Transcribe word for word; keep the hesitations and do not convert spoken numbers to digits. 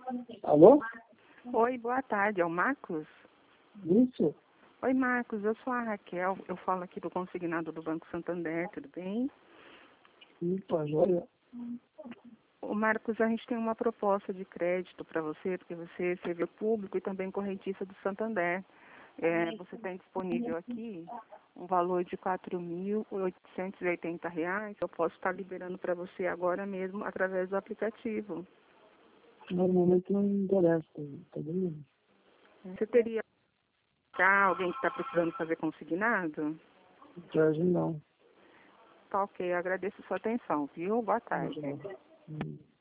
Alô? Oi, boa tarde, é o Marcos? Isso? Oi, Marcos, eu sou a Raquel, eu falo aqui do consignado do Banco Santander, tudo bem? Opa, joia. O Marcos, a gente tem uma proposta de crédito para você, porque você é servidor público e também correntista do Santander. É, você tem disponível aqui um valor de quatro mil oitocentos e oitenta reais, eu posso estar liberando para você agora mesmo através do aplicativo. Normalmente não me interessa, tá bem? Você teria já alguém que está precisando fazer consignado? Hoje não. Tá ok, eu agradeço a sua atenção, viu? Boa tarde. Não.